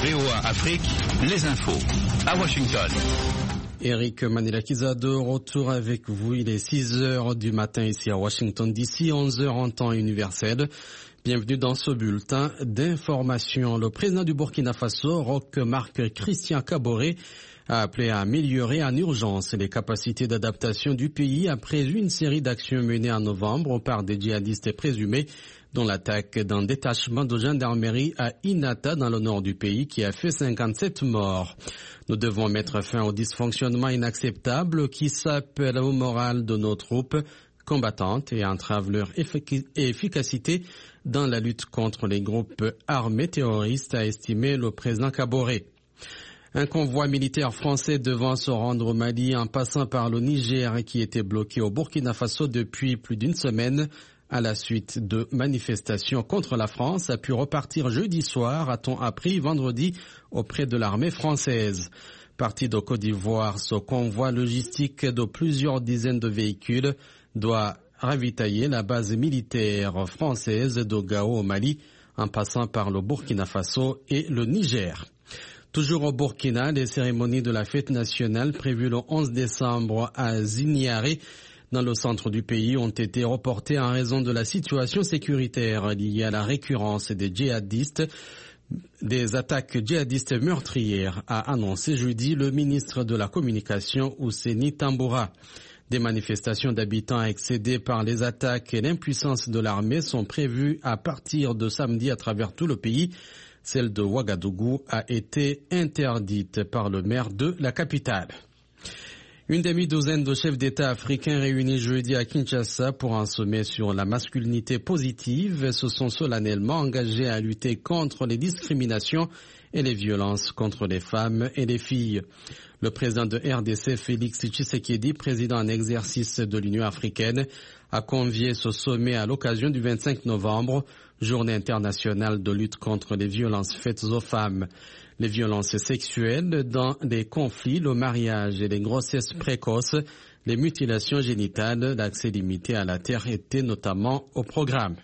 VOA Afrique, les infos. À Washington. Eric Manilakiza de retour avec vous. Il est 6h du matin ici à Washington DC, 11h en temps universel. Bienvenue dans ce bulletin d'information. Le président du Burkina Faso, Roch Marc Christian Kaboré, a appelé à améliorer en urgence les capacités d'adaptation du pays après une série d'actions menées en novembre par des djihadistes présumés, dont l'attaque d'un détachement de gendarmerie à Inata dans le nord du pays qui a fait 57 morts. Nous devons mettre fin au dysfonctionnement inacceptable qui sape le moral de nos troupes combattantes et entrave leur efficacité dans la lutte contre les groupes armés terroristes, a estimé le président Kaboré. Un convoi militaire français devant se rendre au Mali en passant par le Niger qui était bloqué au Burkina Faso depuis plus d'une semaine à la suite de manifestations contre la France a pu repartir jeudi soir, a-t-on appris vendredi auprès de l'armée française. Parti de Côte d'Ivoire, ce convoi logistique de plusieurs dizaines de véhicules doit ravitailler la base militaire française de Gao au Mali en passant par le Burkina Faso et le Niger. Toujours au Burkina, les cérémonies de la fête nationale prévues le 11 décembre à Ziniaré, dans le centre du pays, ont été reportées en raison de la situation sécuritaire liée à la récurrence des attaques djihadistes meurtrières, a annoncé jeudi le ministre de la Communication Ousseini Tamboura. Des manifestations d'habitants excédés par les attaques et l'impuissance de l'armée sont prévues à partir de samedi à travers tout le pays. Celle de Ouagadougou a été interdite par le maire de la capitale. Une demi-douzaine de chefs d'État africains réunis jeudi à Kinshasa pour un sommet sur la masculinité positive se sont solennellement engagés à lutter contre les discriminations et les violences contre les femmes et les filles. Le président de RDC, Félix Tshisekedi, président en exercice de l'Union africaine, a convié ce sommet à l'occasion du 25 novembre, journée internationale de lutte contre les violences faites aux femmes. Les violences sexuelles dans les conflits, le mariage et les grossesses précoces, les mutilations génitales, l'accès limité à la terre étaient notamment au programme.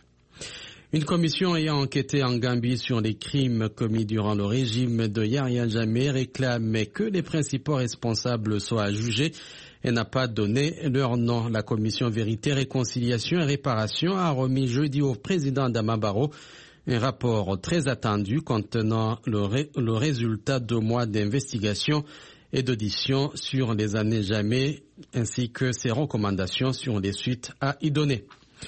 Une commission ayant enquêté en Gambie sur les crimes commis durant le régime de Yahya Jammeh réclame que les principaux responsables soient jugés et n'a pas donné leur nom. La commission Vérité, Réconciliation et Réparation a remis jeudi au président Adama Barrow un rapport très attendu contenant le résultat de mois d'investigation et d'audition sur les années Jammeh ainsi que ses recommandations sur les suites à y donner.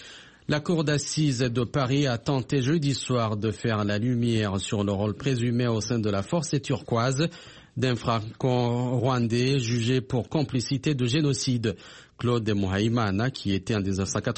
La Cour d'assises de Paris a tenté jeudi soir de faire la lumière sur le rôle présumé au sein de la force turquoise d'un franco-rwandais jugé pour complicité de génocide. Claude Mouhaïmana, qui était en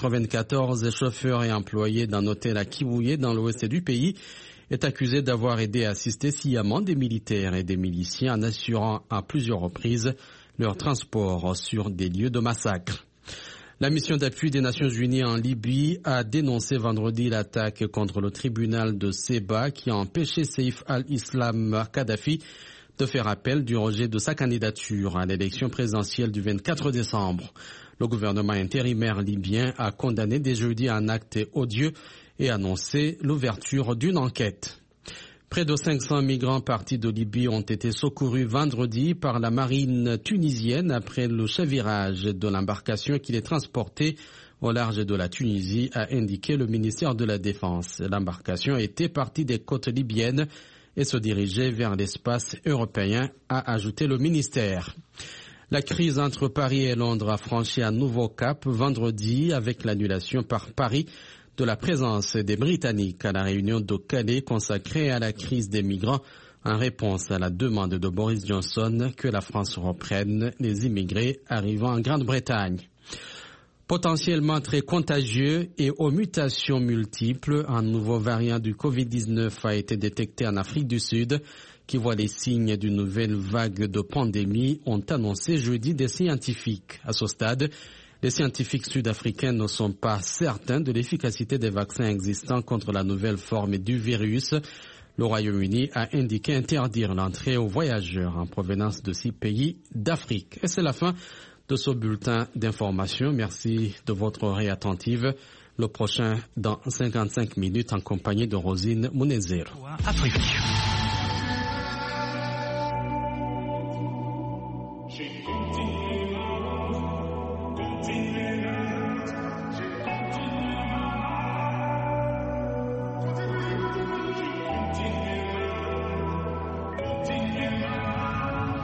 1994 chauffeur et employé d'un hôtel à Kiwouye dans l'ouest du pays, est accusé d'avoir aidé à assister sciemment des militaires et des miliciens en assurant à plusieurs reprises leur transport sur des lieux de massacre. La mission d'appui des Nations Unies en Libye a dénoncé vendredi l'attaque contre le tribunal de Séba qui a empêché Saïf al-Islam Kadhafi de faire appel du rejet de sa candidature à l'élection présidentielle du 24 décembre. Le gouvernement intérimaire libyen a condamné dès jeudi un acte odieux et annoncé l'ouverture d'une enquête. Près de 500 migrants partis de Libye ont été secourus vendredi par la marine tunisienne après le chavirage de l'embarcation qui les transportait au large de la Tunisie, a indiqué le ministère de la Défense. L'embarcation était partie des côtes libyennes et se dirigeait vers l'espace européen, a ajouté le ministère. La crise entre Paris et Londres a franchi un nouveau cap vendredi avec l'annulation par Paris de la présence des Britanniques à la réunion de Calais consacrée à la crise des migrants en réponse à la demande de Boris Johnson que la France reprenne les immigrés arrivant en Grande-Bretagne. Potentiellement très contagieux et aux mutations multiples, un nouveau variant du Covid-19 a été détecté en Afrique du Sud qui voit les signes d'une nouvelle vague de pandémie, ont annoncé jeudi des scientifiques. À ce stade, les scientifiques sud-africains ne sont pas certains de l'efficacité des vaccins existants contre la nouvelle forme du virus. Le Royaume-Uni a indiqué interdire l'entrée aux voyageurs en provenance de 6 pays d'Afrique. Et c'est la fin de ce bulletin d'information. Merci de votre oreille attentive. Le prochain dans 55 minutes en compagnie de Rosine Mounezero. Afrique.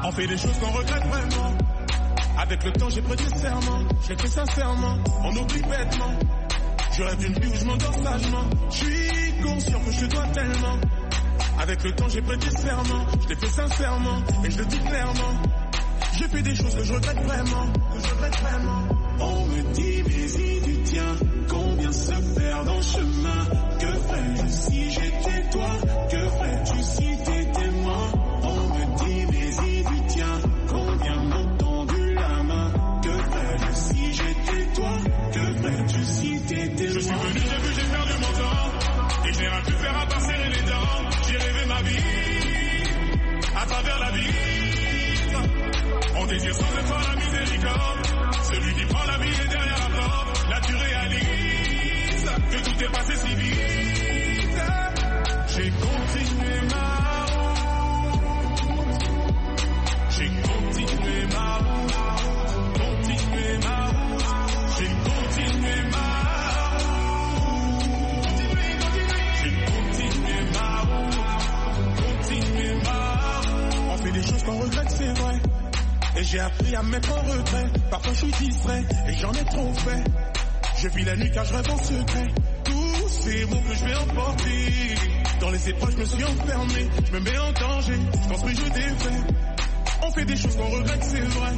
On fait des choses qu'on regrette vraiment. Avec le temps j'ai prêté serment, je l'ai fait sincèrement, on oublie bêtement. Je rêve d'une vie où je m'endors sagement. Je suis conscient que je te dois tellement. Avec le temps j'ai prêté serment, je l'ai fait sincèrement, et je le dis clairement. J'ai fait des choses que je regrette vraiment, On me dit mais si tu tiens, combien se perd en chemin. Que ferais-je si j'étais toi, que ferais-tu si t'étais moi. On me dit mais si tu tiens, combien m'ont tendu la main. Que ferais-je si j'étais toi, que ferais-tu si t'étais moi. Je suis venu, j'ai vu, j'ai perdu mon temps, et je n'ai rien pu faire à part serrer les dents. J'ai rêvé ma vie, à travers la vie. On désire sans effort la miséricorde. Celui qui prend la vie est derrière la porte. Là tu réalises que tout est passé si vite. J'ai continué ma route. J'ai continué ma route. Continué ma route. J'ai continué ma route. J'ai continué ma route. Continué ma route. On fait des choses qu'on regrette, c'est vrai. Et j'ai appris à me mettre en retrait. Parfois je suis distrait et j'en ai trop fait. Je vis la nuit car je rêve en secret. Tous ces mots que je vais emporter. Dans les épreuves je me suis enfermé. Je me mets en danger, je construis, je défais. On fait des choses qu'on regrette, c'est vrai.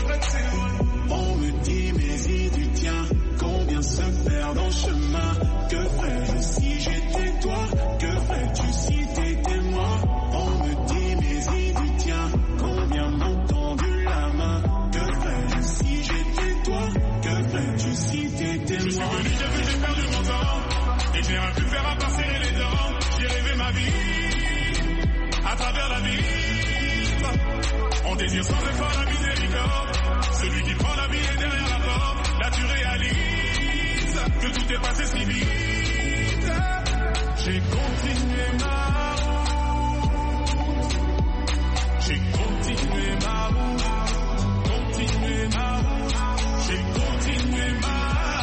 On me dit mais si tu tiens, combien se perd en chemin. Que ferais-je si j'étais toi, que ferais-tu si t'étais moi. On me dit mais si tu tiens, combien m'ont tendu la main. Que ferais-je si j'étais toi, que ferais-tu si t'étais moi. Je suis venu, j'ai vu, j'ai perdu mon temps, et j'ai rien pu faire à part serrer les dents. J'ai rêvé ma vie, à travers la vie. On désire sans effort la miséricorde. Celui qui prend la vie est derrière la porte. Là tu réalises que tout est passé si vite. J'ai continué ma route. J'ai continué ma route. Continué ma route. J'ai continué ma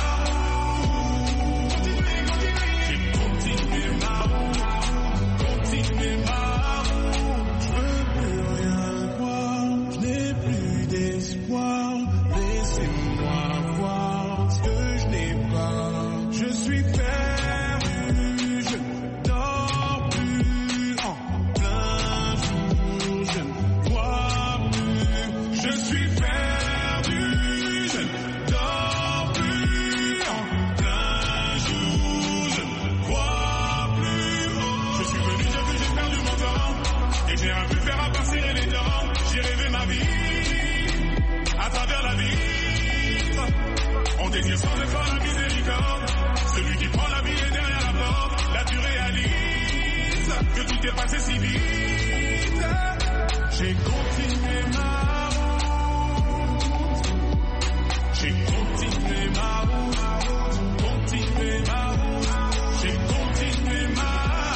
route. J'ai continué ma route. Continué ma route. Je veux plus rien voir. Je n'ai plus d'espoir. Laissez-moi voir ce que je n'ai pas. Je suis perdu. Je dors plus en plein jour. Je ne vois plus. Je suis perdu. Je ne dors plus en plein jour. Je ne vois plus. Je suis venu, j'ai vu, j'ai perdu mon temps, et j'ai rien pu faire à part serrer les dents. J'ai rêvé ma vie, à travers la vie. On désire sans effort la miséricorde. Celui qui prend la vie est derrière la porte. Là tu réalises que tout est passé si vite. J'ai continué ma route. J'ai continué ma route. Continué ma route. J'ai continué ma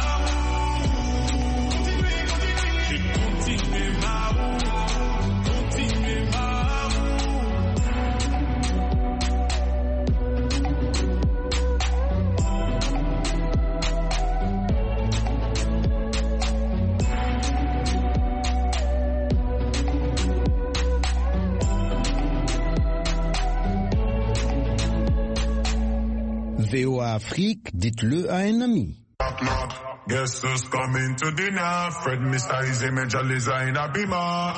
route. J'ai continué ma route. Continué ma route. VOA Afrique, dites-le à un ami. Guess who's coming to dinner? Fred Mr. Easy Major Liza in a beamer.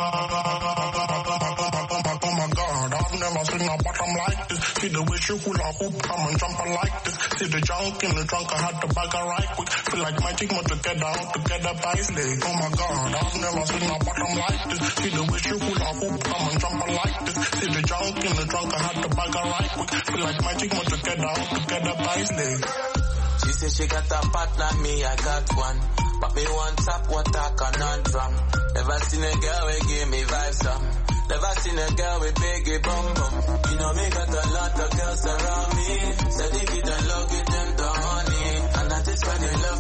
Oh my God, I've never seen a bottom like this. See the way she hula hoop, come and jump like this. See the junk in the trunk, I had to bag her right quick. Feel like magic, more together, all together by slave. Oh my God, I've never seen a bottom like this. See the way she hula hoop, come and jump like this. See the junk in the trunk, I had to bag her right quick. Feel like magic, more together, all together by slave. She said she got a partner, me I got one. But me want top water conundrum. Never seen a girl who give me vibes some. Never seen a girl with biggie bum bum. You know me got a lot of girls around me. Said if you don't love it, then don't honey. And that is why they love